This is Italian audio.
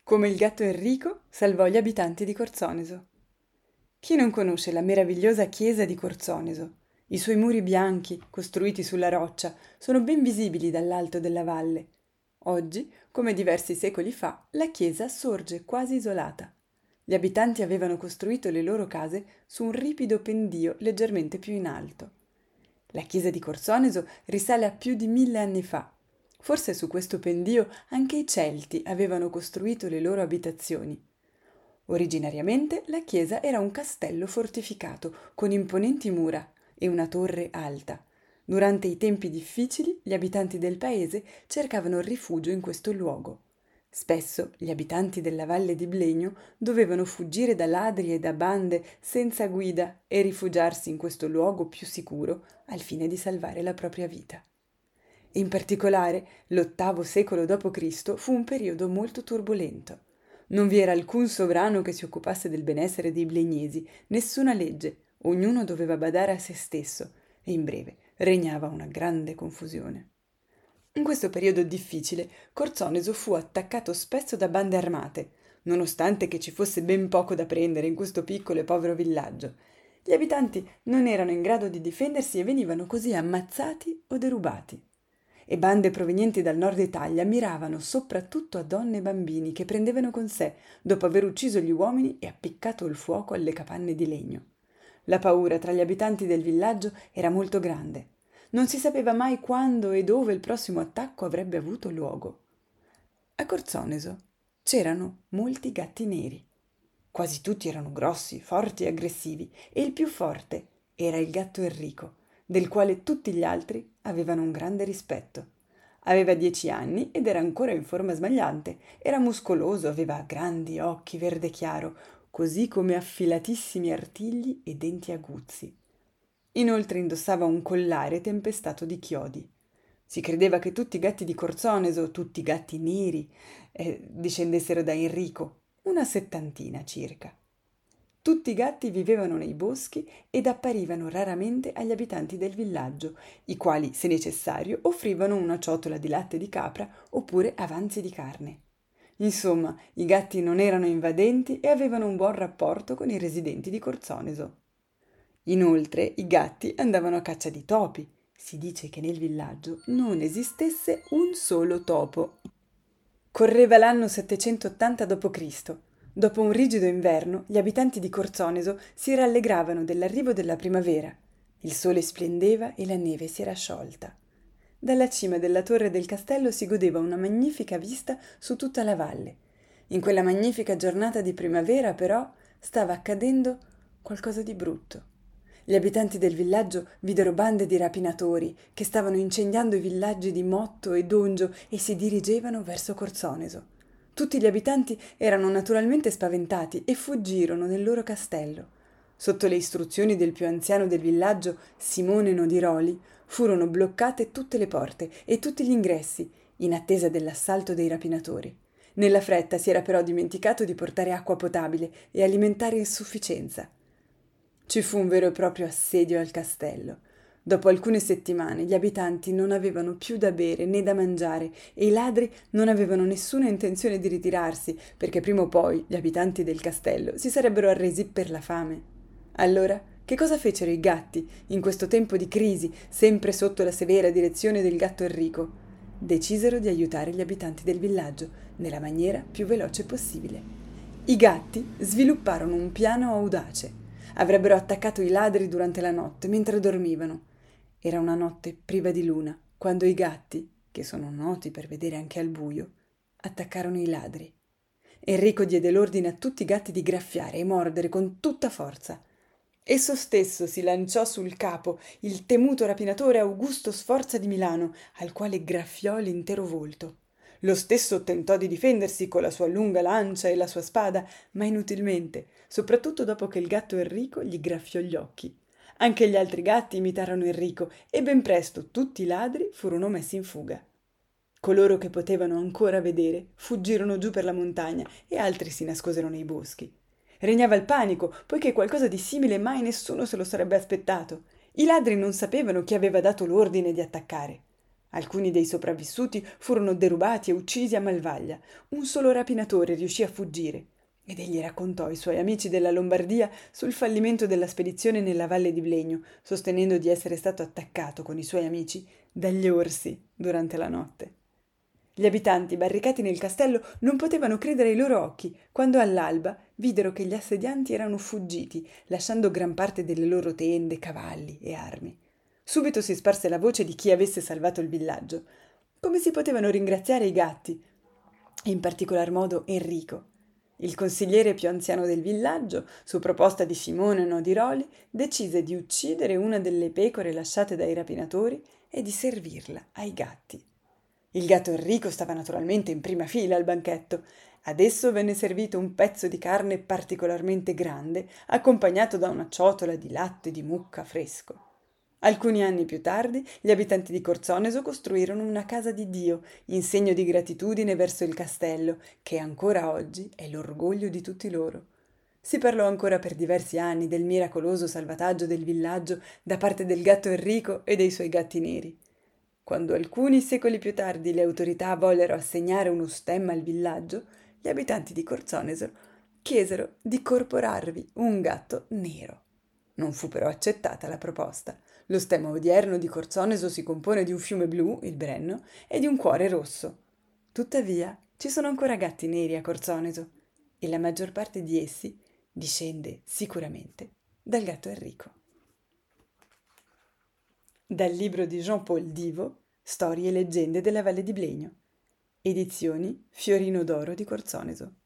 Come il gatto Enrico salvò gli abitanti di Corzoneso. Chi non conosce la meravigliosa chiesa di Corzoneso? I suoi muri bianchi, costruiti sulla roccia, sono ben visibili dall'alto della valle. Oggi, come diversi secoli fa, la chiesa sorge quasi isolata. Gli abitanti avevano costruito le loro case su un ripido pendio leggermente più in alto. La chiesa di Corzoneso risale a più di 1000 anni fa. Forse su questo pendio anche i Celti avevano costruito le loro abitazioni. Originariamente la chiesa era un castello fortificato con imponenti mura e una torre alta. Durante i tempi difficili gli abitanti del paese cercavano rifugio in questo luogo. Spesso gli abitanti della valle di Blegno dovevano fuggire da ladri e da bande senza guida e rifugiarsi in questo luogo più sicuro al fine di salvare la propria vita. In particolare, l'VIII secolo d.C. fu un periodo molto turbolento. Non vi era alcun sovrano che si occupasse del benessere dei blegnesi, nessuna legge, ognuno doveva badare a se stesso e in breve regnava una grande confusione. In questo periodo difficile, Corzoneso fu attaccato spesso da bande armate, nonostante che ci fosse ben poco da prendere in questo piccolo e povero villaggio. Gli abitanti non erano in grado di difendersi e venivano così ammazzati o derubati. E bande provenienti dal nord Italia miravano soprattutto a donne e bambini che prendevano con sé dopo aver ucciso gli uomini e appiccato il fuoco alle capanne di legno. La paura tra gli abitanti del villaggio era molto grande. Non si sapeva mai quando e dove il prossimo attacco avrebbe avuto luogo. A Corzoneso c'erano molti gatti neri. Quasi tutti erano grossi, forti e aggressivi, e il più forte era il gatto Enrico, del quale tutti gli altri avevano un grande rispetto. Aveva 10 anni ed era ancora in forma smagliante. Era muscoloso, aveva grandi occhi verde chiaro, così come affilatissimi artigli e denti aguzzi. Inoltre indossava un collare tempestato di chiodi. Si credeva che tutti i gatti di Corzoneso, tutti i gatti neri, discendessero da Enrico, una 70 circa. Tutti i gatti vivevano nei boschi ed apparivano raramente agli abitanti del villaggio, i quali, se necessario, offrivano una ciotola di latte di capra oppure avanzi di carne. Insomma, i gatti non erano invadenti e avevano un buon rapporto con i residenti di Corzoneso. Inoltre, i gatti andavano a caccia di topi. Si dice che nel villaggio non esistesse un solo topo. Correva l'anno 780 d.C. Dopo un rigido inverno, gli abitanti di Corzoneso si rallegravano dell'arrivo della primavera. Il sole splendeva e la neve si era sciolta. Dalla cima della torre del castello si godeva una magnifica vista su tutta la valle. In quella magnifica giornata di primavera, però, stava accadendo qualcosa di brutto. Gli abitanti del villaggio videro bande di rapinatori che stavano incendiando i villaggi di Motto e Dongio e si dirigevano verso Corzoneso. Tutti gli abitanti erano naturalmente spaventati e fuggirono nel loro castello. Sotto le istruzioni del più anziano del villaggio, Simone Nodiroli, furono bloccate tutte le porte e tutti gli ingressi, in attesa dell'assalto dei rapinatori. Nella fretta si era però dimenticato di portare acqua potabile e alimentare in sufficienza. Ci fu un vero e proprio assedio al castello. Dopo alcune settimane gli abitanti non avevano più da bere né da mangiare e i ladri non avevano nessuna intenzione di ritirarsi, perché prima o poi gli abitanti del castello si sarebbero arresi per la fame. Allora, che cosa fecero i gatti in questo tempo di crisi, sempre sotto la severa direzione del gatto Enrico? Decisero di aiutare gli abitanti del villaggio nella maniera più veloce possibile. I gatti svilupparono un piano audace. Avrebbero attaccato i ladri durante la notte, mentre dormivano. Era una notte priva di luna, quando i gatti, che sono noti per vedere anche al buio, attaccarono i ladri. Enrico diede l'ordine a tutti i gatti di graffiare e mordere con tutta forza. Esso stesso si lanciò sul capo il temuto rapinatore Augusto Sforza di Milano, al quale graffiò l'intero volto. Lo stesso tentò di difendersi con la sua lunga lancia e la sua spada, ma inutilmente, soprattutto dopo che il gatto Enrico gli graffiò gli occhi. Anche gli altri gatti imitarono Enrico e ben presto tutti i ladri furono messi in fuga. Coloro che potevano ancora vedere fuggirono giù per la montagna e altri si nascosero nei boschi. Regnava il panico, poiché qualcosa di simile mai nessuno se lo sarebbe aspettato. I ladri non sapevano chi aveva dato l'ordine di attaccare. Alcuni dei sopravvissuti furono derubati e uccisi a malvaglia. Un solo rapinatore riuscì a fuggire ed egli raccontò ai suoi amici della Lombardia sul fallimento della spedizione nella valle di Blegno, sostenendo di essere stato attaccato con i suoi amici dagli orsi durante la notte. Gli abitanti, barricati nel castello, non potevano credere ai loro occhi quando all'alba videro che gli assedianti erano fuggiti, lasciando gran parte delle loro tende, cavalli e armi. Subito si sparse la voce di chi avesse salvato il villaggio. Come si potevano ringraziare i gatti? In particolar modo Enrico. Il consigliere più anziano del villaggio, su proposta di Simone Nodiroli, decise di uccidere una delle pecore lasciate dai rapinatori e di servirla ai gatti. Il gatto Enrico stava naturalmente in prima fila al banchetto. Ad esso venne servito un pezzo di carne particolarmente grande, accompagnato da una ciotola di latte di mucca fresco. Alcuni anni più tardi, gli abitanti di Corzoneso costruirono una casa di Dio, in segno di gratitudine verso il castello, che ancora oggi è l'orgoglio di tutti loro. Si parlò ancora per diversi anni del miracoloso salvataggio del villaggio da parte del gatto Enrico e dei suoi gatti neri. Quando alcuni secoli più tardi le autorità vollero assegnare uno stemma al villaggio, gli abitanti di Corzoneso chiesero di corporarvi un gatto nero. Non fu però accettata la proposta. Lo stemma odierno di Corzoneso si compone di un fiume blu, il Brenno, e di un cuore rosso. Tuttavia, ci sono ancora gatti neri a Corzoneso e la maggior parte di essi discende sicuramente dal gatto Enrico. Dal libro di Jean-Paul Divo, Storie e leggende della Valle di Blegno. Edizioni Fiorino d'Oro di Corzoneso.